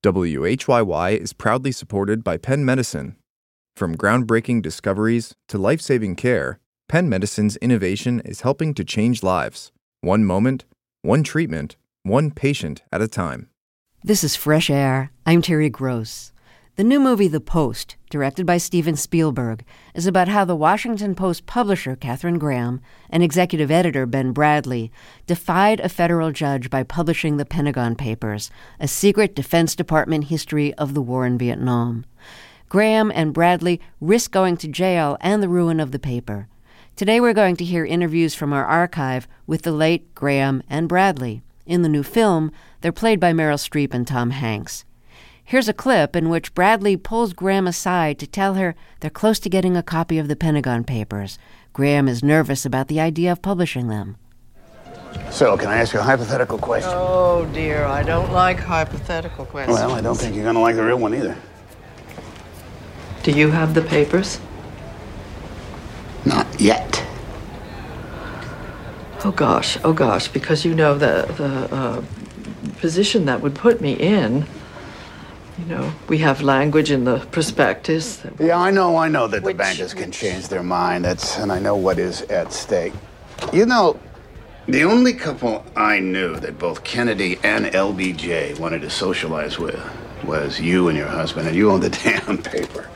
WHYY is proudly supported by Penn Medicine. From groundbreaking discoveries to life-saving care, Penn Medicine's innovation is helping to change lives. One moment, one treatment, one patient at a time. This is Fresh Air. I'm Terry Gross. The new movie The Post, directed by Steven Spielberg, is about how the Washington Post publisher Katharine Graham and executive editor Ben Bradlee defied a federal judge by publishing the Pentagon Papers, a secret Defense Department history of the war in Vietnam. Graham and Bradlee risk going to jail and the ruin of the paper. Today we're going to hear interviews from our archive with the late Graham and Bradlee. In the new film, they're played by Meryl Streep and Tom Hanks. Here's a clip in which Bradlee pulls Graham aside to tell her they're close to getting a copy of the Pentagon Papers. Graham is nervous about the idea of publishing them. So, can I ask you a hypothetical question? Oh, dear, I don't like hypothetical questions. Well, I don't think you're going to like the real one either. Do you have the papers? Not yet. Oh, gosh, because you know the position that would put me in. You know, we have language in the prospectus. Yeah, I know that the bankers can change their mind. And I know what is at stake. You know, the only couple I knew that both Kennedy and LBJ wanted to socialize with was you and your husband, and you owned the damn paper.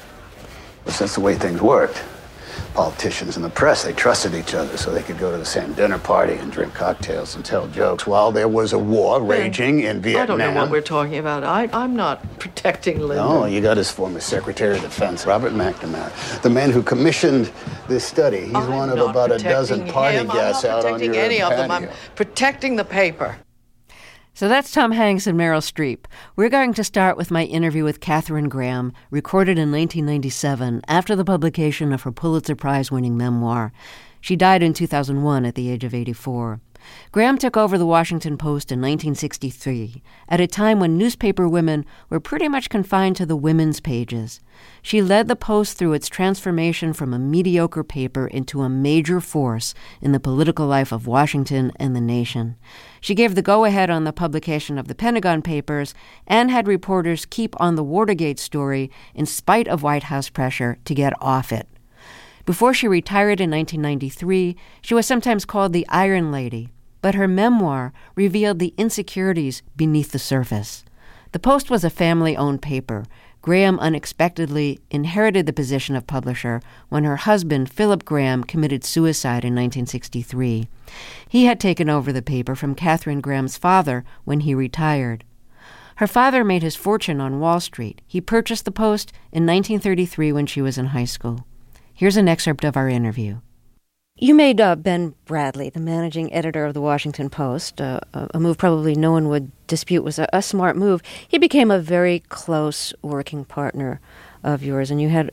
But that's the way things worked. Politicians and the press, they trusted each other so they could go to the same dinner party and drink cocktails and tell jokes while there was a war raging in Vietnam. I don't know what we're talking about. I'm not protecting Lyndon. No, you got his former Secretary of Defense, Robert McNamara, the man who commissioned this study. He's one of about a dozen party guests out on your patio. I'm not protecting any of them. I'm protecting the paper. So that's Tom Hanks and Meryl Streep. We're going to start with my interview with Katharine Graham, recorded in 1997 after the publication of her Pulitzer Prize-winning memoir. She died in 2001 at the age of 84. Graham took over the Washington Post in 1963, at a time when newspaper women were pretty much confined to the women's pages. She led the Post through its transformation from a mediocre paper into a major force in the political life of Washington and the nation. She gave the go-ahead on the publication of the Pentagon Papers and had reporters keep on the Watergate story in spite of White House pressure to get off it. Before she retired in 1993, she was sometimes called the Iron Lady, but her memoir revealed the insecurities beneath the surface. The Post was a family-owned paper. Graham unexpectedly inherited the position of publisher when her husband, Philip Graham, committed suicide in 1963. He had taken over the paper from Katharine Graham's father when he retired. Her father made his fortune on Wall Street. He purchased the Post in 1933 when she was in high school. Here's an excerpt of our interview. You made Ben Bradlee the managing editor of the Washington Post, a move probably no one would dispute was a smart move. He became a very close working partner of yours, and you had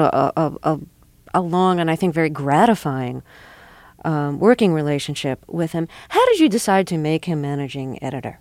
a long and I think very gratifying working relationship with him. How did you decide to make him managing editor?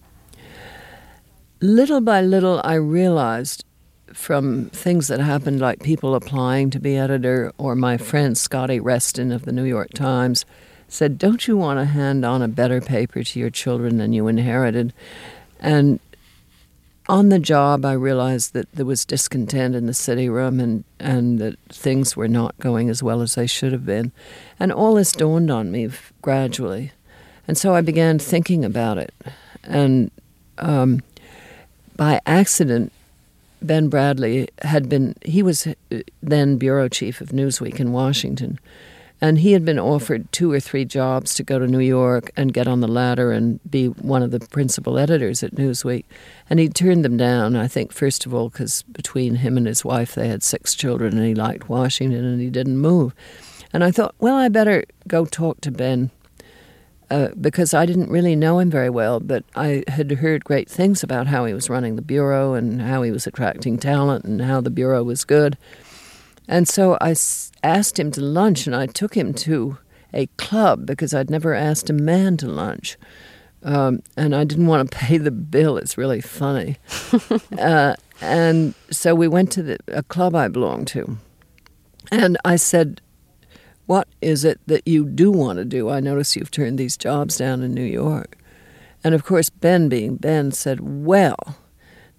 Little by little, I realized from things that happened, like people applying to be editor, or my friend Scotty Reston of the New York Times said, don't you want to hand on a better paper to your children than you inherited? And on the job, I realized that there was discontent in the city room and that things were not going as well as they should have been. And all this dawned on me gradually. And so I began thinking about it. And by accident, Ben Bradlee he was then bureau chief of Newsweek in Washington, and he had been offered 2 or 3 jobs to go to New York and get on the ladder and be one of the principal editors at Newsweek. And he turned them down, I think, first of all, because between him and his wife, they had 6 children, and he liked Washington, and he didn't move. And I thought, well, I better go talk to Ben, because I didn't really know him very well, but I had heard great things about how he was running the Bureau and how he was attracting talent and how the Bureau was good. And so I asked him to lunch, and I took him to a club because I'd never asked a man to lunch. And I didn't want to pay the bill. It's really funny. And so we went to a club I belonged to. And I said, what is it that you do want to do? I notice you've turned these jobs down in New York. And of course, Ben, being Ben, said, well,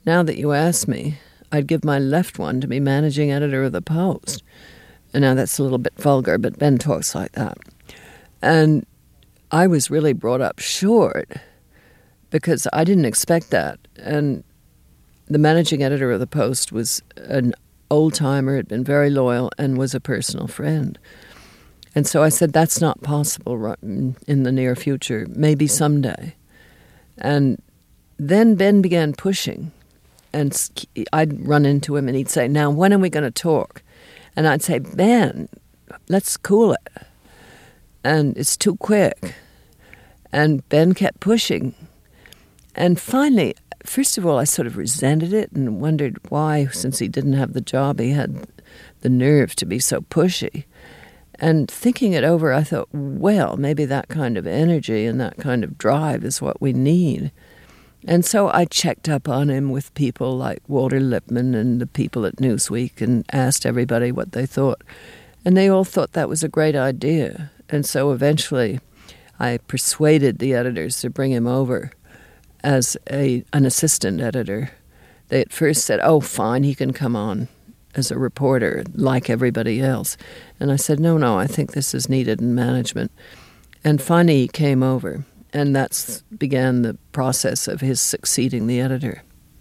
now that you ask me, I'd give my left one to be managing editor of the Post. And now that's a little bit vulgar, but Ben talks like that. And I was really brought up short because I didn't expect that. And the managing editor of the Post was an old-timer, had been very loyal, and was a personal friend. And so I said, that's not possible in the near future, maybe someday. And then Ben began pushing, and I'd run into him and he'd say, now, when are we going to talk? And I'd say, Ben, let's cool it. And it's too quick. And Ben kept pushing. And finally, first of all, I sort of resented it and wondered why, since he didn't have the job, he had the nerve to be so pushy. And thinking it over, I thought, well, maybe that kind of energy and that kind of drive is what we need. And so I checked up on him with people like Walter Lippmann and the people at Newsweek and asked everybody what they thought. And they all thought that was a great idea. And so eventually I persuaded the editors to bring him over as an assistant editor. They at first said, oh, fine, he can come on as a reporter like everybody else. And I said, no, I think this is needed in management. And finally he came over. And that began the process of his succeeding the editor.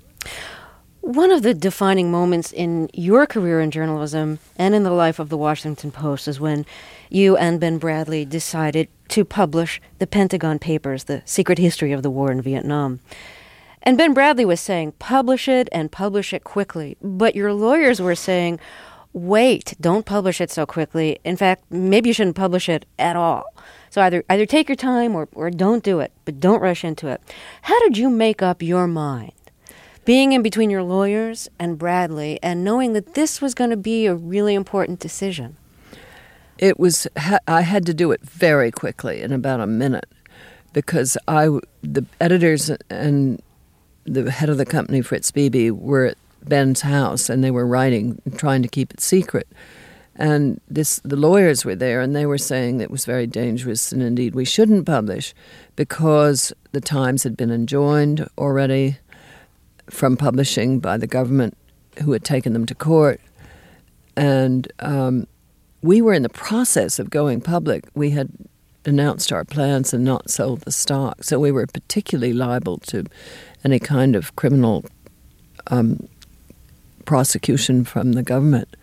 One of the defining moments in your career in journalism and in the life of the Washington Post is when you and Ben Bradlee decided to publish the Pentagon Papers, the secret history of the war in Vietnam. And Ben Bradlee was saying, publish it and publish it quickly. But your lawyers were saying, wait, don't publish it so quickly. In fact, maybe you shouldn't publish it at all. So either take your time or don't do it, but don't rush into it. How did you make up your mind, being in between your lawyers and Bradlee and knowing that this was going to be a really important decision? It was, I had to do it very quickly, in about a minute, because the editors and the head of the company, Fritz Beebe, were at Ben's house and they were writing, trying to keep it secret. And the lawyers were there, and they were saying it was very dangerous, and indeed we shouldn't publish because the Times had been enjoined already from publishing by the government, who had taken them to court. And we were in the process of going public. We had announced our plans and not sold the stock, so we were particularly liable to any kind of criminal prosecution from the government.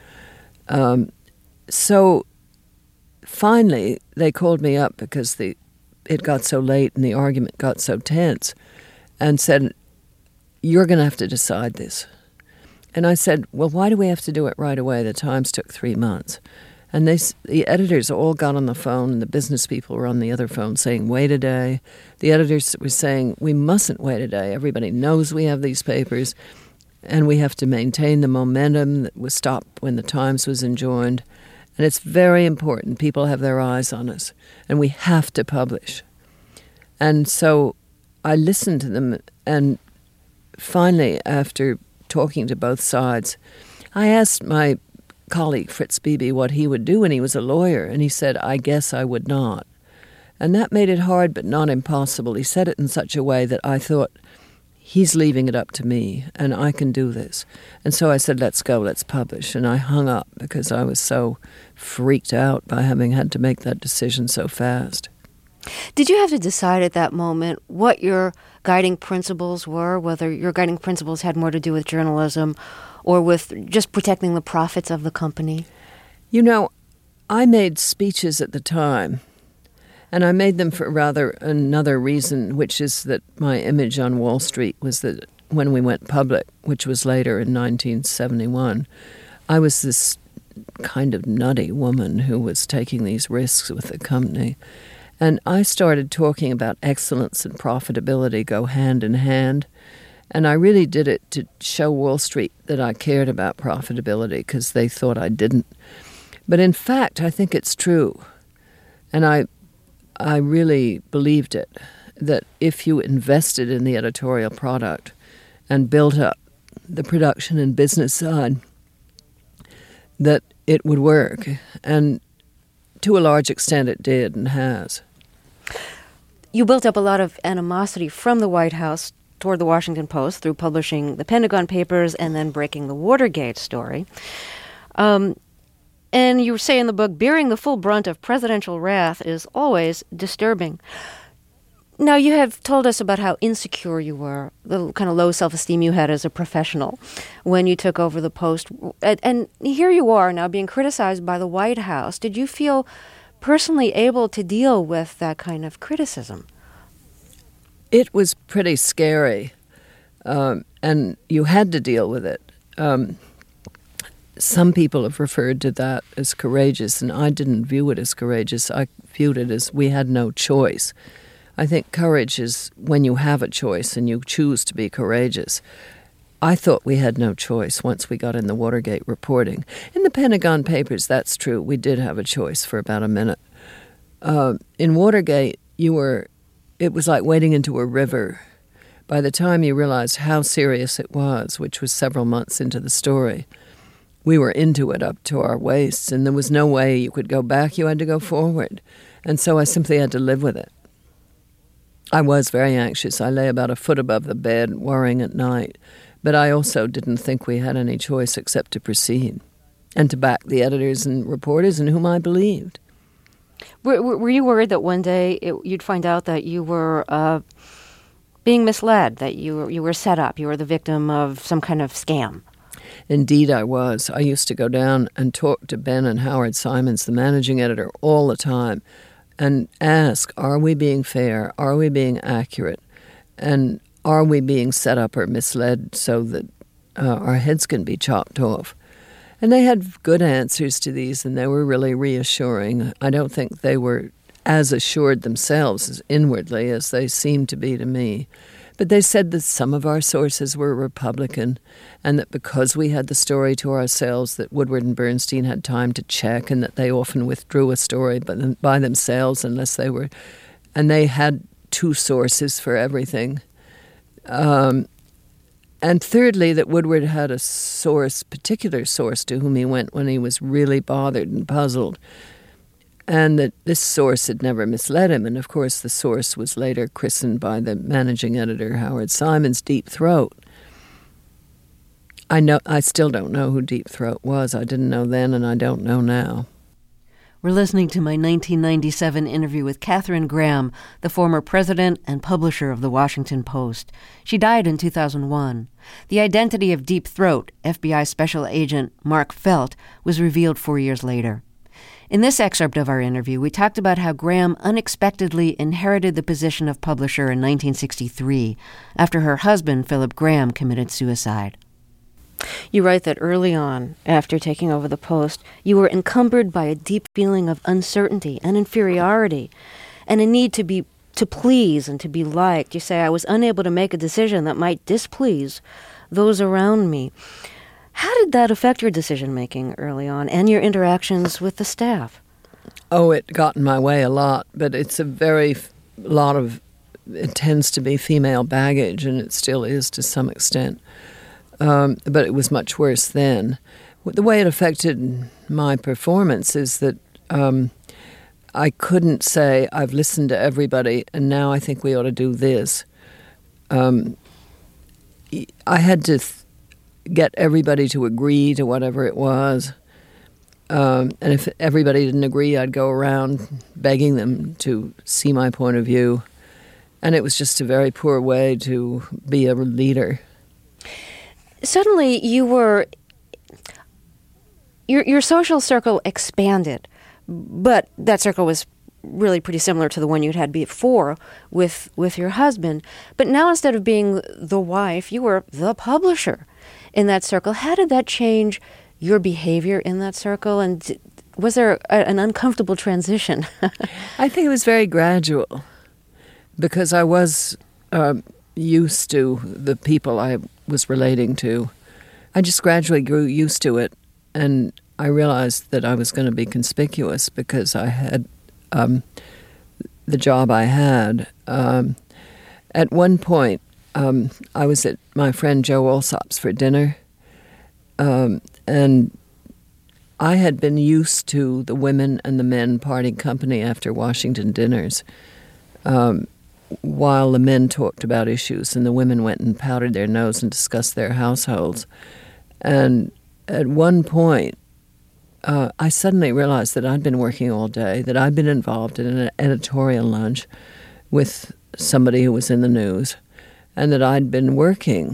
So finally, they called me up because it got so late and the argument got so tense and said, you're going to have to decide this. And I said, well, why do we have to do it right away? The Times took 3 months. And the editors all got on the phone, and the business people were on the other phone saying, wait a day. The editors were saying, we mustn't wait a day. Everybody knows we have these papers, and we have to maintain the momentum that was stopped when the Times was enjoined. And it's very important. People have their eyes on us, and we have to publish. And so I listened to them, and finally, after talking to both sides, I asked my colleague, Fritz Beebe, what he would do when he was a lawyer, and he said, I guess I would not. And that made it hard, but not impossible. He said it in such a way that I thought, he's leaving it up to me, and I can do this. And so I said, let's go, let's publish. And I hung up because I was so freaked out by having had to make that decision so fast. Did you have to decide at that moment what your guiding principles were, whether your guiding principles had more to do with journalism or with just protecting the profits of the company? You know, I made speeches at the time, and I made them for rather another reason, which is that my image on Wall Street was that when we went public, which was later in 1971, I was this kind of nutty woman who was taking these risks with the company. And I started talking about excellence and profitability go hand in hand. And I really did it to show Wall Street that I cared about profitability because they thought I didn't. But in fact, I think it's true. And I really believed it, that if you invested in the editorial product and built up the production and business side, that it would work. And to a large extent it did and has. You built up a lot of animosity from the White House toward the Washington Post through publishing the Pentagon Papers and then breaking the Watergate story. And you say in the book, bearing the full brunt of presidential wrath is always disturbing. Now, you have told us about how insecure you were, the kind of low self-esteem you had as a professional when you took over the Post. And here you are now being criticized by the White House. Did you feel personally able to deal with that kind of criticism? It was pretty scary, and you had to deal with it. Some people have referred to that as courageous, and I didn't view it as courageous. I viewed it as we had no choice. I think courage is when you have a choice and you choose to be courageous. I thought we had no choice once we got in the Watergate reporting. In the Pentagon Papers, that's true. We did have a choice for about a minute. In Watergate, it was like wading into a river. By the time you realized how serious it was, which was several months into the story, we were into it up to our waists, and there was no way you could go back. You had to go forward. And so I simply had to live with it. I was very anxious. I lay about a foot above the bed, worrying at night. But I also didn't think we had any choice except to proceed and to back the editors and reporters in whom I believed. Were you worried that one day you'd find out that you were being misled, that you were set up, you were the victim of some kind of scam? Indeed, I was. I used to go down and talk to Ben and Howard Simons, the managing editor, all the time, and ask, are we being fair? Are we being accurate? And are we being set up or misled so that our heads can be chopped off? And they had good answers to these, and they were really reassuring. I don't think they were as assured themselves as inwardly as they seemed to be to me. But they said that some of our sources were Republican, and that because we had the story to ourselves, that Woodward and Bernstein had time to check, and that they often withdrew a story by themselves unless they were... And they had two sources for everything. And thirdly, that Woodward had a particular source to whom he went when he was really bothered and puzzled, and that this source had never misled him. And of course, the source was later christened by the managing editor, Howard Simons, Deep Throat. I still don't know who Deep Throat was. I didn't know then, and I don't know now. We're listening to my 1997 interview with Katharine Graham, the former president and publisher of The Washington Post. She died in 2001. The identity of Deep Throat, FBI Special Agent Mark Felt, was revealed 4 years later. In this excerpt of our interview, we talked about how Graham unexpectedly inherited the position of publisher in 1963 after her husband, Philip Graham, committed suicide. You write that early on, after taking over the Post, you were encumbered by a deep feeling of uncertainty and inferiority and a need to please and to be liked. You say, I was unable to make a decision that might displease those around me. How did that affect your decision-making early on and your interactions with the staff? Oh, it got in my way a lot, but it tends to be female baggage, and it still is to some extent. But it was much worse then. The way it affected my performance is that I couldn't say, I've listened to everybody, and now I think we ought to do this. I had to get everybody to agree to whatever it was. And if everybody didn't agree, I'd go around begging them to see my point of view. And it was just a very poor way to be a leader. Suddenly, your social circle expanded, but that circle was really pretty similar to the one you'd had before with your husband. But now, instead of being the wife, you were the publisher in that circle. How did that change your behavior in that circle? And was there an uncomfortable transition? I think it was very gradual, because I was used to the people I was relating to. I just gradually grew used to it, and I realized that I was going to be conspicuous because I had the job I had. At one point, I was at my friend Joe Alsop's for dinner, and I had been used to the women and the men parting company after Washington dinners. while the men talked about issues and the women went and powdered their nose and discussed their households. And at one point, I suddenly realized that I'd been working all day, that I'd been involved in an editorial lunch with somebody who was in the news, and that I'd been working,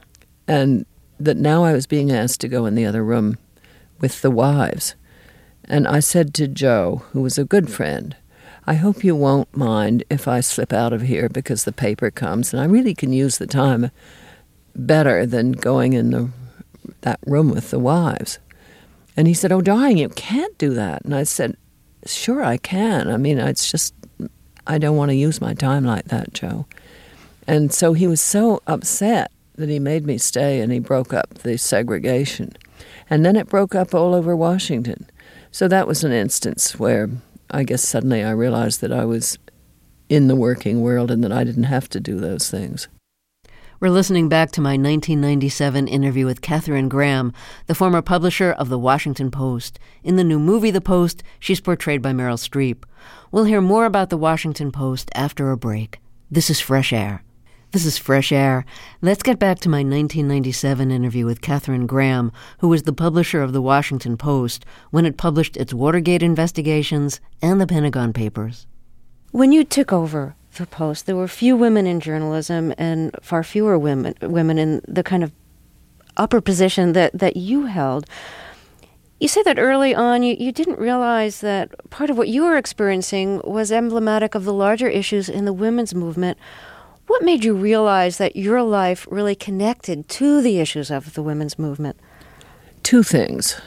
and that now I was being asked to go in the other room with the wives. And I said to Joe, who was a good friend, I hope you won't mind if I slip out of here because the paper comes, and I really can use the time better than going in that room with the wives. And he said, oh, darling, you can't do that. And I said, sure, I can. I mean, it's just, I don't want to use my time like that, Joe. And so he was so upset that he made me stay, and he broke up the segregation. And then it broke up all over Washington. So that was an instance where I guess suddenly I realized that I was in the working world and that I didn't have to do those things. We're listening back to my 1997 interview with Katharine Graham, the former publisher of The Washington Post. In the new movie, The Post, she's portrayed by Meryl Streep. We'll hear more about The Washington Post after a break. This is Fresh Air. This is Fresh Air. Let's get back to my 1997 interview with Katharine Graham, who was the publisher of The Washington Post when it published its Watergate investigations and the Pentagon Papers. When you took over the Post, there were few women in journalism and far fewer women in the kind of upper position that you held. You say that early on you didn't realize that part of what you were experiencing was emblematic of the larger issues in the women's movement. What made you realize that your life really connected to the issues of the women's movement? Two things.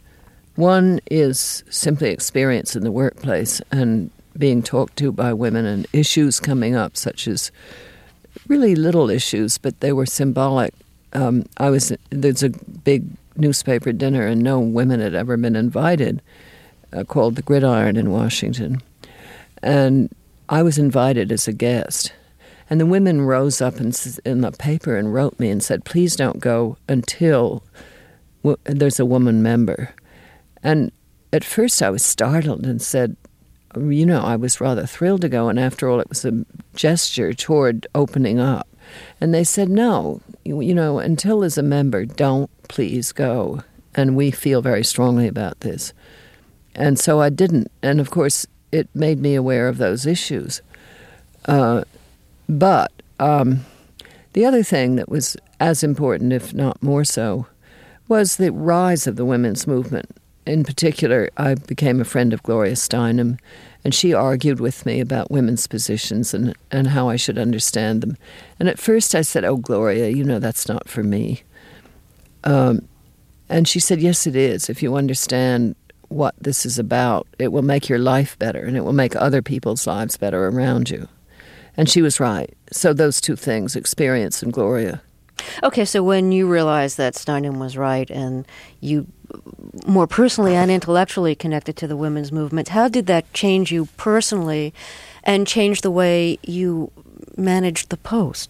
One is simply experience in the workplace and being talked to by women and issues coming up, such as really little issues, but they were symbolic. There's a big newspaper dinner, and no women had ever been invited, called the Gridiron in Washington. And I was invited as a guest. And the women rose up in the paper and wrote me and said, please don't go until there's a woman member. And at first I was startled and said, I was rather thrilled to go, and after all, it was a gesture toward opening up. And they said, no, until there's a member, don't please go. And we feel very strongly about this. And so I didn't. And of course, it made me aware of those issues. But the other thing that was as important, if not more so, was the rise of the women's movement. In particular, I became a friend of Gloria Steinem, and she argued with me about women's positions and how I should understand them. And at first I said, oh, Gloria, that's not for me. And she said, yes, it is. If you understand what this is about, it will make your life better, and it will make other people's lives better around you. And she was right. So those two things, experience and Gloria. Okay, so when you realized that Steinem was right and you more personally and intellectually connected to the women's movement, how did that change you personally and change the way you managed the Post?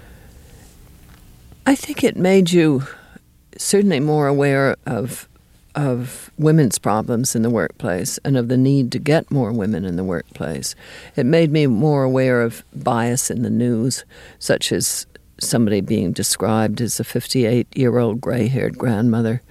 I think it made you certainly more aware of women's problems in the workplace and of the need to get more women in the workplace. It made me more aware of bias in the news, such as somebody being described as a 58-year-old gray-haired grandmother.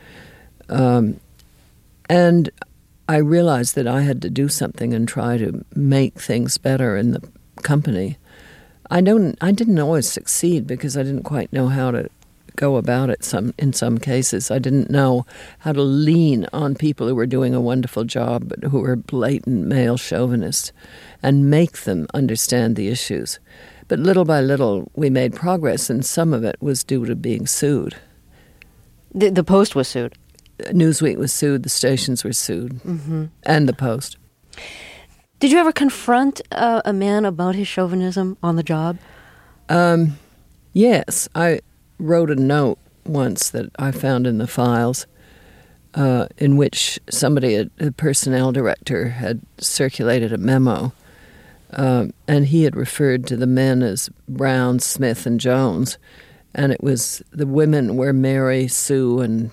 And I realized that I had to do something and try to make things better in the company. I didn't always succeed because I didn't quite know how to go about it in some cases. I didn't know how to lean on people who were doing a wonderful job but who were blatant male chauvinists and make them understand the issues. But little by little, we made progress, and some of it was due to being sued. The Post was sued? Newsweek was sued, the stations were sued, and the Post. Did you ever confront a man about his chauvinism on the job? Yes. I wrote a note once that I found in the files in which somebody, a personnel director, had circulated a memo, and he had referred to the men as Brown, Smith, and Jones, and it was the women were Mary, Sue, and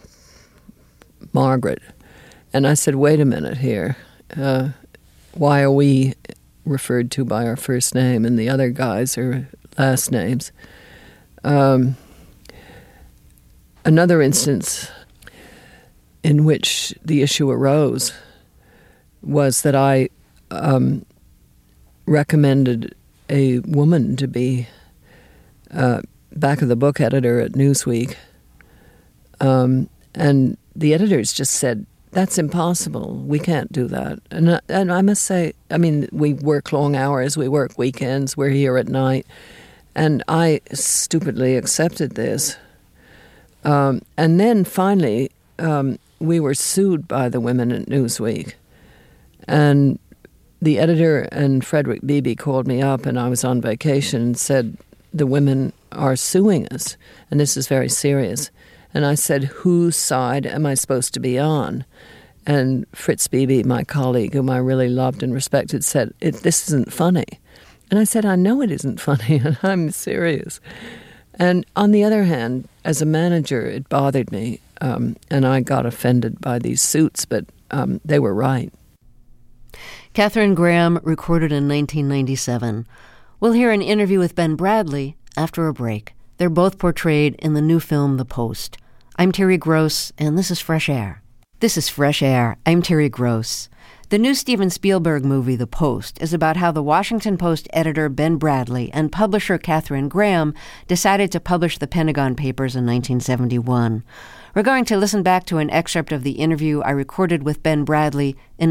Margaret. And I said, wait a minute here. Why are we referred to by our first name, and the other guys are last names. Another instance in which the issue arose was that I recommended a woman to be back of the book editor at Newsweek. And the editors just said, that's impossible. We can't do that. And I must say, I mean, we work long hours, we work weekends, we're here at night. And I stupidly accepted this. And then finally, we were sued by the women at Newsweek. And the editor and Frederick Beebe called me up, and I was on vacation, and said, the women are suing us, and this is very serious. And I said, whose side am I supposed to be on? And Fritz Beebe, my colleague, whom I really loved and respected, said, this isn't funny. And I said, I know it isn't funny, and I'm serious. And on the other hand, as a manager, it bothered me, and I got offended by these suits, but they were right. Katharine Graham, recorded in 1997. We'll hear an interview with Ben Bradlee after a break. They're both portrayed in the new film, The Post. I'm Terry Gross, and this is Fresh Air. This is Fresh Air. I'm Terry Gross. The new Steven Spielberg movie, The Post, is about how the Washington Post editor Ben Bradlee and publisher Katharine Graham decided to publish the Pentagon Papers in 1971. We're going to listen back to an excerpt of the interview I recorded with Ben Bradlee in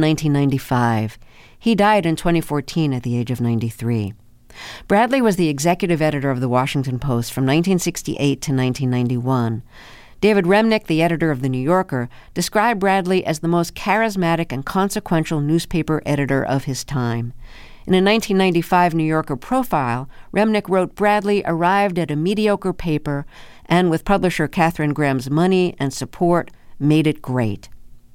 1995. He died in 2014 at the age of 93. Bradlee was the executive editor of the Washington Post from 1968 to 1991. David Remnick, the editor of The New Yorker, described Bradlee as the most charismatic and consequential newspaper editor of his time. In a 1995 New Yorker profile, Remnick wrote Bradlee arrived at a mediocre paper and, with publisher Katharine Graham's money and support, made it great.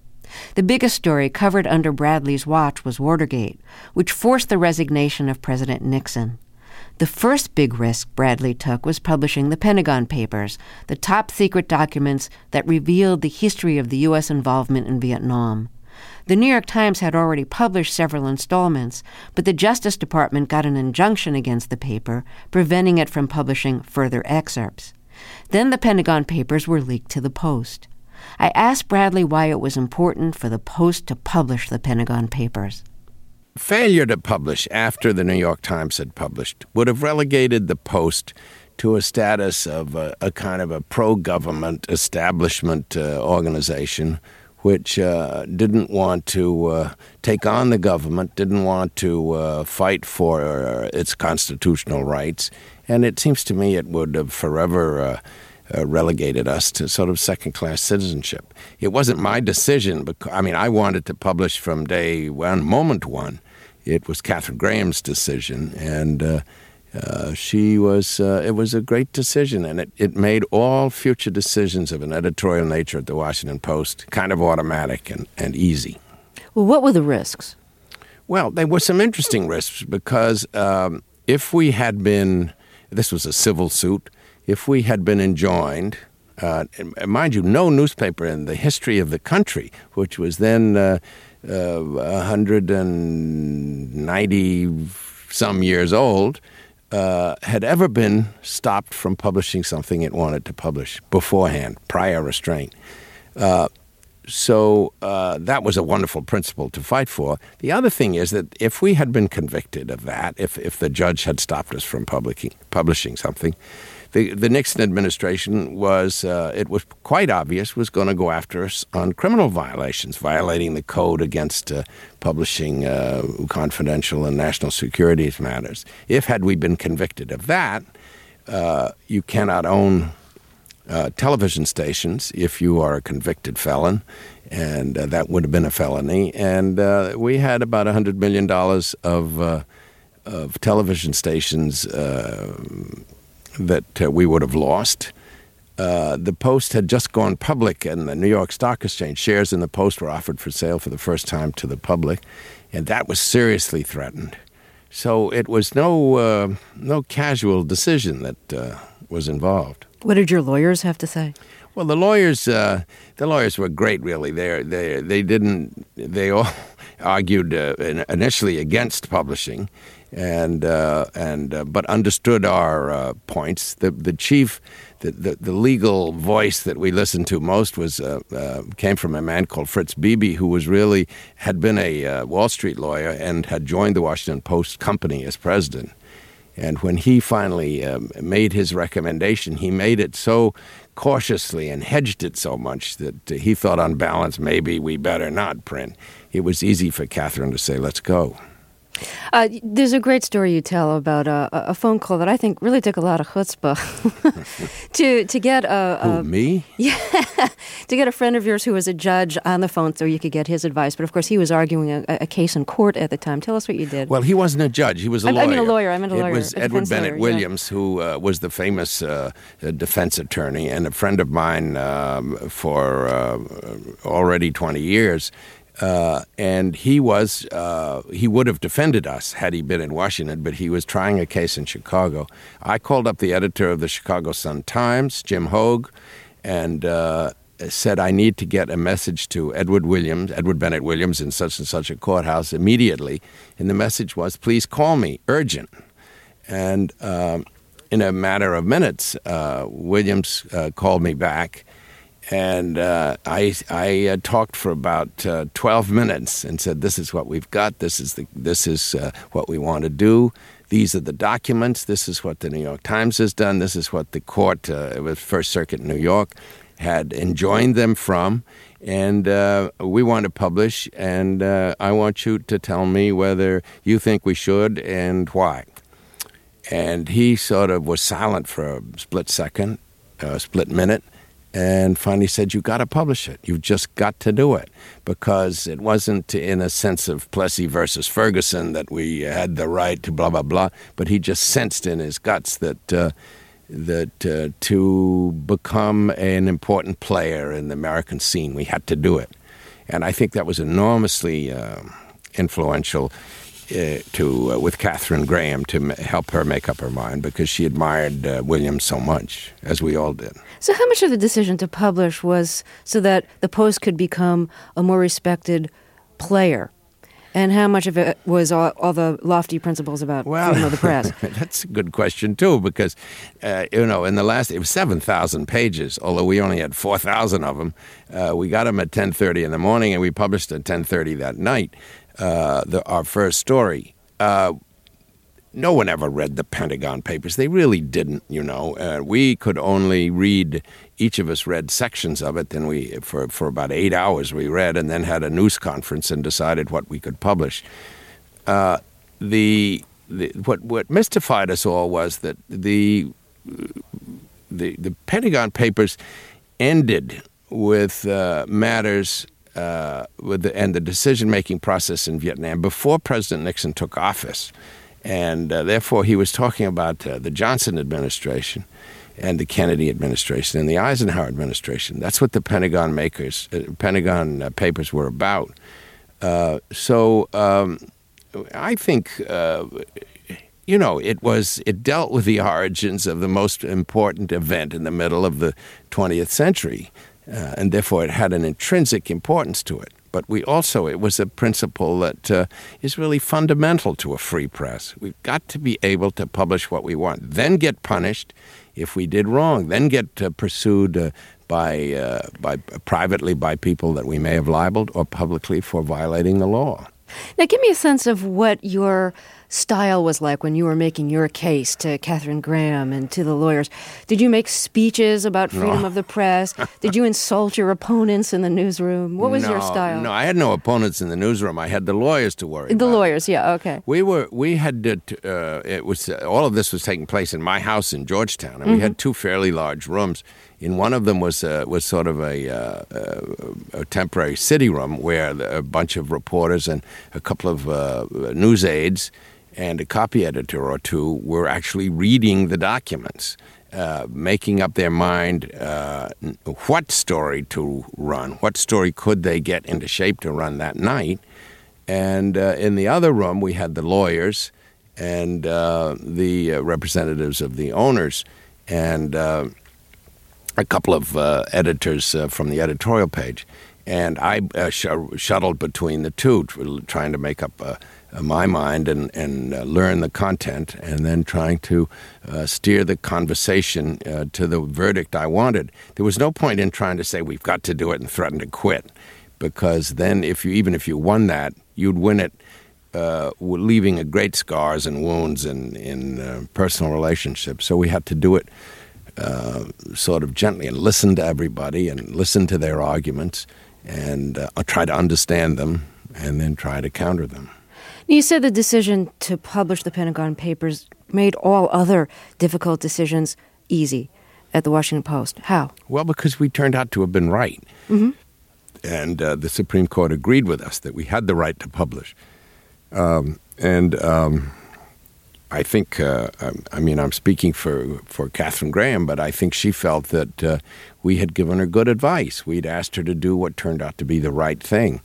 The biggest story covered under Bradlee's watch was Watergate, which forced the resignation of President Nixon. The first big risk Bradlee took was publishing the Pentagon Papers, the top-secret documents that revealed the history of the U.S. involvement in Vietnam. The New York Times had already published several installments, but the Justice Department got an injunction against the paper, preventing it from publishing further excerpts. Then the Pentagon Papers were leaked to the Post. I asked Bradlee why it was important for the Post to publish the Pentagon Papers. Failure to publish after the New York Times had published would have relegated the Post to a status of a kind of a pro-government establishment organization which didn't want to take on the government, didn't want to fight for its constitutional rights. And it seems to me it would have forever relegated us to sort of second-class citizenship. It wasn't my decision. I wanted to publish from day one, moment one. It was Katharine Graham's decision, and it was a great decision, and it made all future decisions of an editorial nature at the Washington Post kind of automatic and easy. Well, what were the risks? Well, there were some interesting risks because if we had been, this was a civil suit, if we had been enjoined, mind you, no newspaper in the history of the country, which was then 190-some years old, had ever been stopped from publishing something it wanted to publish beforehand, prior restraint. So that was a wonderful principle to fight for. The other thing is that if we had been convicted of that, if the judge had stopped us from publishing something, the Nixon administration was quite obvious, was going to go after us on criminal violations, violating the code against publishing confidential and national security matters. Had we been convicted of that, you cannot own television stations if you are a convicted felon, and that would have been a felony. And we had about $100 million of television stations that we would have lost. The Post had just gone public, and the New York Stock Exchange shares in the Post were offered for sale for the first time to the public, and that was seriously threatened. So it was no casual decision that was involved. What did your lawyers have to say? Well, the lawyers were great, really. They argued initially against publishing, but understood our points. The chief, the legal voice that we listened to most came from a man called Fritz Beebe, who had been a Wall Street lawyer and had joined the Washington Post company as president. And when he finally made his recommendation, he made it so cautiously and hedged it so much that he thought on balance, maybe we better not print. It was easy for Catherine to say, let's go. There's a great story you tell about a phone call that I think really took a lot of chutzpah to get Who, me? Yeah, to get a friend of yours who was a judge on the phone so you could get his advice. But of course, he was arguing a case in court at the time. Tell us what you did. Well, he wasn't a judge. He was a lawyer. I mean a lawyer. I meant a lawyer. It was Edward Bennett Williams, who was the famous defense attorney and a friend of mine for already 20 years. And he would have defended us had he been in Washington, but he was trying a case in Chicago. I called up the editor of the Chicago Sun-Times, Jim Hogue, and said, I need to get a message to Edward Bennett Williams in such and such a courthouse immediately. And the message was, please call me, urgent. And in a matter of minutes, Williams called me back. And I talked for about 12 minutes and said, this is what we've got. This is what we want to do. These are the documents. This is what the New York Times has done. This is what the court, it was First Circuit in New York, had enjoined them from. And we want to publish. And I want you to tell me whether you think we should and why. And he sort of was silent for a split minute. And finally said, you got to publish it. You've just got to do it. Because it wasn't in a sense of Plessy versus Ferguson that we had the right to blah, blah, blah. But he just sensed in his guts that to become an important player in the American scene, we had to do it. And I think that was enormously influential with Catherine Graham to help her make up her mind, because she admired Williams so much, as we all did. So how much of the decision to publish was so that the Post could become a more respected player? And how much of it was all the lofty principles about freedom of the press? That's a good question, too, because, in the last, it was 7,000 pages, although we only had 4,000 of them. We got them at 10:30 in the morning, and we published at 10:30 that night. Our first story. No one ever read the Pentagon Papers. They really didn't, We could only read, each of us read sections of it. Then for about 8 hours we read, and then had a news conference and decided what we could publish. What mystified us all was that the Pentagon Papers ended with matters and the decision-making process in Vietnam before President Nixon took office. And therefore, he was talking about the Johnson administration and the Kennedy administration and the Eisenhower administration. That's what the Pentagon Papers were about. So I think, it dealt with the origins of the most important event in the middle of the 20th century. And therefore, it had an intrinsic importance to it. But it was a principle that is really fundamental to a free press. We've got to be able to publish what we want, then get punished if we did wrong, then get pursued privately by people that we may have libeled, or publicly for violating the law. Now, give me a sense of what your style was like when you were making your case to Catherine Graham and to the lawyers. Did you make speeches about freedom of the press? Did you insult your opponents in the newsroom? What was your style? No, I had no opponents in the newsroom. I had the lawyers to worry about. The lawyers, yeah, okay. We had all of this was taking place in my house in Georgetown, and we had two fairly large rooms. In one of them was sort of a temporary city room where a bunch of reporters and a couple of news aides and a copy editor or two were actually reading the documents, making up their mind what story to run, what story could they get into shape to run that night. And in the other room, we had the lawyers and the representatives of the owners and a couple of editors from the editorial page. And I shuttled between the two, trying to make up my mind and learn the content, and then trying to steer the conversation to the verdict I wanted. There was no point in trying to say we've got to do it and threaten to quit, because then even if you won that, you'd win it leaving great scars and wounds in personal relationships. So we had to do it sort of gently and listen to everybody and listen to their arguments and try to understand them and then try to counter them. You said the decision to publish the Pentagon Papers made all other difficult decisions easy at the Washington Post. How? Well, because we turned out to have been right. Mm-hmm. And the Supreme Court agreed with us that we had the right to publish. I think, I'm speaking for Katharine Graham, but I think she felt that we had given her good advice. We'd asked her to do what turned out to be the right thing.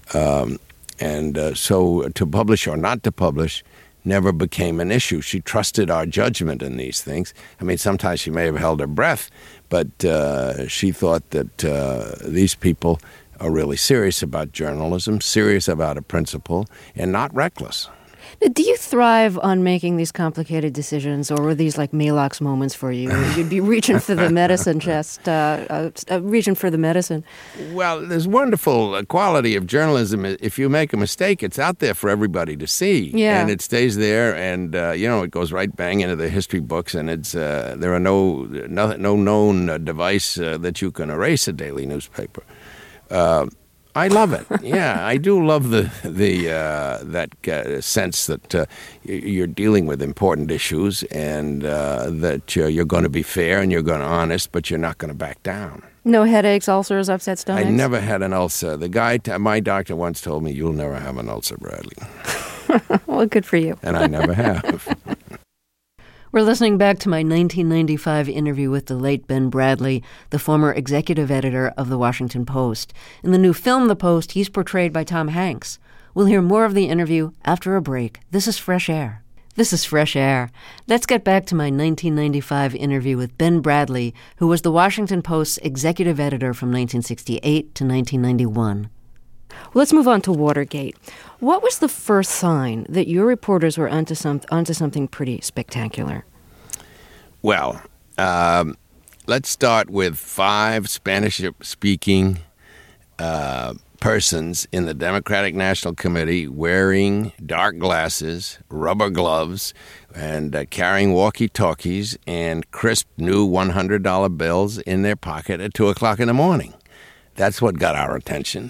So to publish or not to publish never became an issue. She trusted our judgment in these things. I mean, sometimes she may have held her breath, but she thought that these people are really serious about journalism, serious about a principle, and not reckless. Do you thrive on making these complicated decisions, or were these like Maalox moments for you? You'd be reaching for the medicine chest, reaching for the medicine. Well, there's wonderful quality of journalism. If you make a mistake, it's out there for everybody to see. Yeah. And it stays there, and it goes right bang into the history books, and it's there are no known device that you can erase a daily newspaper. I love it. Yeah, I do love that sense that you're dealing with important issues and that you're going to be fair and you're going to be honest, but you're not going to back down. No headaches, ulcers, upset stomachs? I never had an ulcer. My doctor once told me, "You'll never have an ulcer, Bradley." Well, good for you. And I never have. We're listening back to my 1995 interview with the late Ben Bradlee, the former executive editor of The Washington Post. In the new film, The Post, he's portrayed by Tom Hanks. We'll hear more of the interview after a break. This is Fresh Air. This is Fresh Air. Let's get back to my 1995 interview with Ben Bradlee, who was The Washington Post's executive editor from 1968 to 1991. Let's move on to Watergate. What was the first sign that your reporters were onto something pretty spectacular? Well, let's start with 5 Spanish-speaking persons in the Democratic National Committee wearing dark glasses, rubber gloves, and carrying walkie-talkies and crisp new $100 bills in their pocket at 2 o'clock in the morning. That's what got our attention.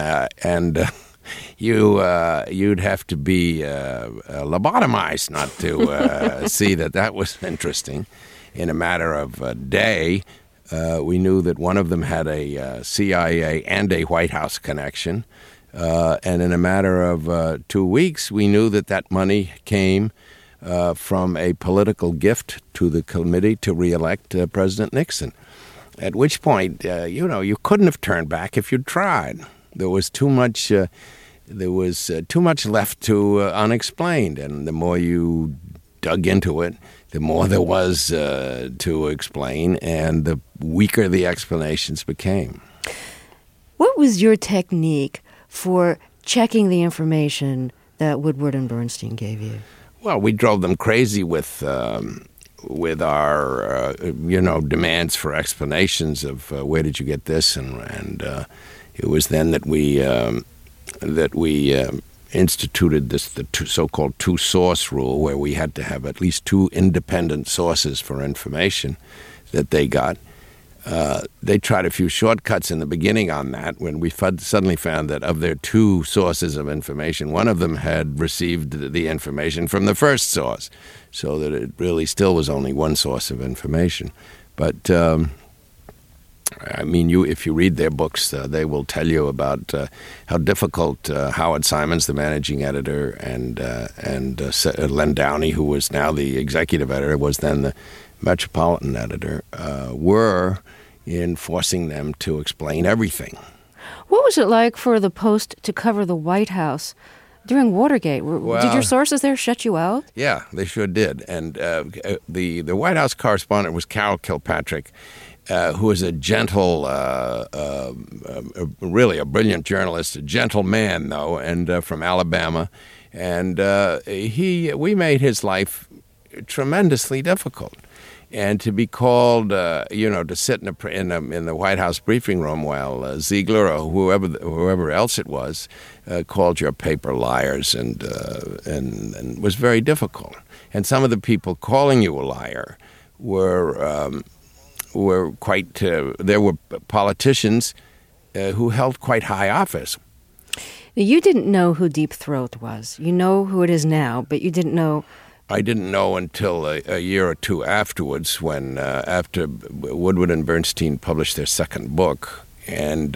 You'd have to be lobotomized not to see that was interesting. In a matter of a day, we knew that one of them had a CIA and a White House connection. And in a matter of 2 weeks, we knew that money came from a political gift to the committee to reelect President Nixon. At which point, you couldn't have turned back if you'd tried. There was too much. Too much left to unexplained, and the more you dug into it, the more there was to explain, and the weaker the explanations became. What was your technique for checking the information that Woodward and Bernstein gave you? Well, we drove them crazy with our demands for explanations of where did you get this, and it was then that we instituted the so-called two-source rule, where we had to have at least 2 independent sources for information that they got. They tried a few shortcuts in the beginning on that when we suddenly found that of their 2 sources of information, one of them had received the information from the first source, so that it really still was only one source of information. But if you read their books, they will tell you about how difficult Howard Simons, the managing editor, and Len Downey, who was now the executive editor, was then the Metropolitan editor, were in forcing them to explain everything. What was it like for the Post to cover the White House during Watergate? Did your sources there shut you out? Yeah, they sure did. And the White House correspondent was Carol Kilpatrick. who was a gentle, really a brilliant journalist, a gentle man, though, and from Alabama. And we made his life tremendously difficult. And to be called, to sit in the White House briefing room while Ziegler or whoever else it was called your paper liars and was very difficult. And some of the people calling you a liar were quite. There were politicians who held quite high office. You didn't know who Deep Throat was. You know who it is now, but you didn't know. I didn't know until a year or two afterwards, when after Woodward and Bernstein published their second book, and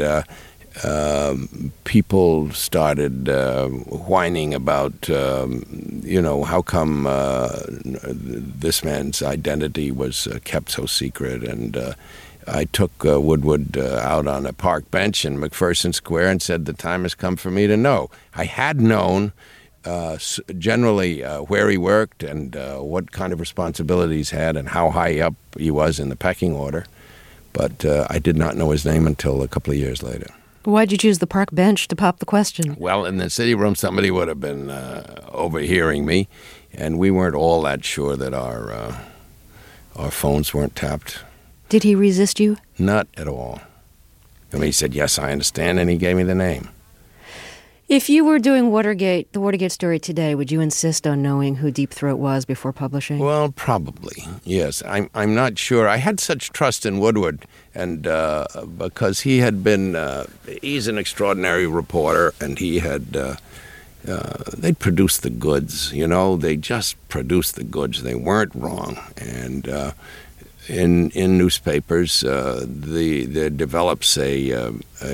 people started whining about, how come this man's identity was kept so secret. And I took Woodward out on a park bench in McPherson Square and said, the time has come for me to know. I had known generally where he worked and what kind of responsibilities he had and how high up he was in the pecking order. But I did not know his name until a couple of years later. Why'd you choose the park bench to pop the question? Well, in the city room, somebody would have been overhearing me, and we weren't all that sure that our phones weren't tapped. Did he resist you? Not at all. I mean, he said, yes, I understand, and he gave me the name. If you were doing the Watergate story today, would you insist on knowing who Deep Throat was before publishing? Well, probably, yes. I'm not sure. I had such trust in Woodward, and because he had been, he's an extraordinary reporter, and he had, they'd produced the goods, they just produced the goods. They weren't wrong. And in newspapers, there develops a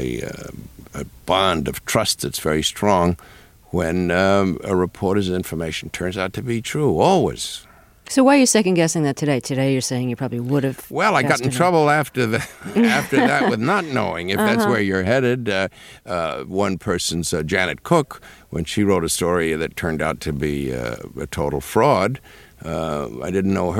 bond of trust that's very strong when a reporter's information turns out to be true, always. So why are you second-guessing that today? Today you're saying you probably would have. Well, I got in trouble after that with not knowing if that's where you're headed. One person's Janet Cook, when she wrote a story that turned out to be a total fraud, I didn't know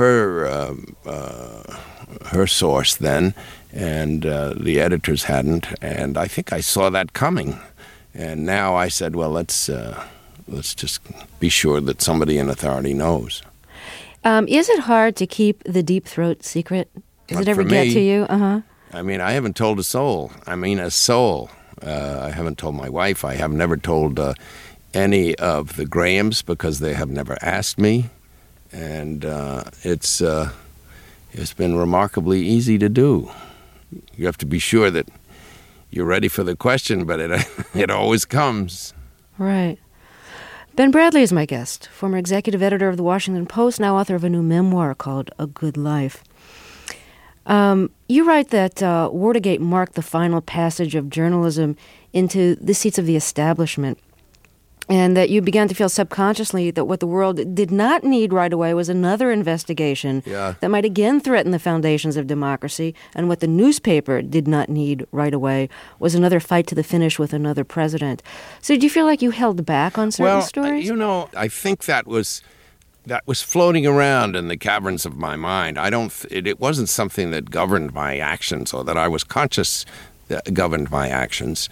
her source then, and the editors hadn't, and I think I saw that coming. And now I said, well, let's just be sure that somebody in authority knows. Is it hard to keep the Deep Throat secret? Does it ever get to you? I mean, I haven't told a soul. I haven't told my wife. I have never told any of the Grahams because they have never asked me. And it's been remarkably easy to do. You have to be sure that you're ready for the question, but it always comes. Right. Ben Bradlee is my guest, former executive editor of The Washington Post, now author of a new memoir called A Good Life. You write that Watergate marked the final passage of journalism into the seats of the establishment, and that you began to feel subconsciously that what the world did not need right away was another investigation that might again threaten the foundations of democracy, and what the newspaper did not need right away was another fight to the finish with another president. So did you feel like you held back on certain stories? I think that was floating around in the caverns of my mind. It wasn't something that governed my actions or that I was conscious that governed my actions.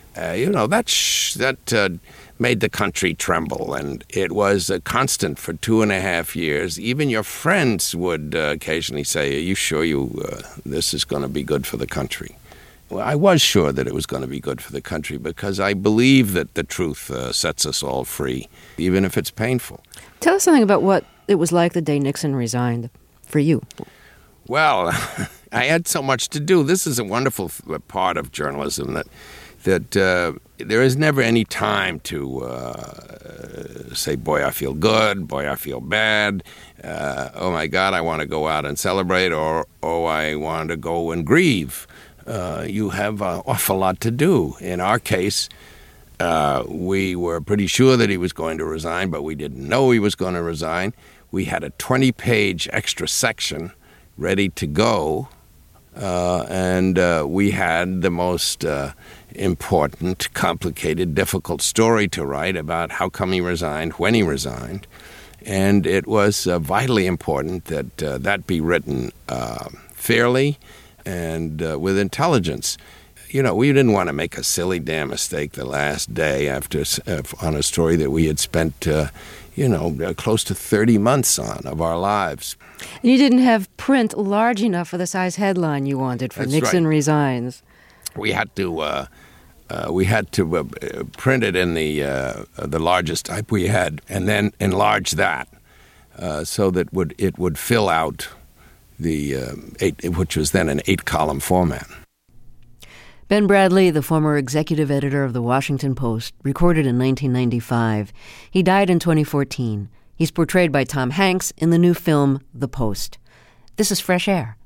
That made the country tremble, and it was a constant for 2.5 years. Even your friends would occasionally say, are you sure this is going to be good for the country? Well, I was sure that it was going to be good for the country because I believe that the truth sets us all free, even if it's painful. Tell us something about what it was like the day Nixon resigned for you. Well, I had so much to do. This is a wonderful part of journalism that there is never any time to say, boy, I feel good, boy, I feel bad, oh, my God, I want to go out and celebrate, or, oh, I want to go and grieve. You have an awful lot to do. In our case, we were pretty sure that he was going to resign, but we didn't know he was going to resign. We had a 20-page extra section ready to go, and we had the most important, complicated, difficult story to write about how come he resigned, when he resigned. And it was vitally important that that be written fairly, and with intelligence. You know, we didn't want to make a silly damn mistake the last day after on a story that we had spent, close to 30 months on of our lives. You didn't have print large enough for the size headline you wanted for That's Nixon right. Resigns. We had to print it in the largest type we had, and then enlarge that so that it would fill out which was then an 8-column format. Ben Bradlee, the former executive editor of The Washington Post, recorded in 1995. He died in 2014. He's portrayed by Tom Hanks in the new film The Post. This is Fresh Air.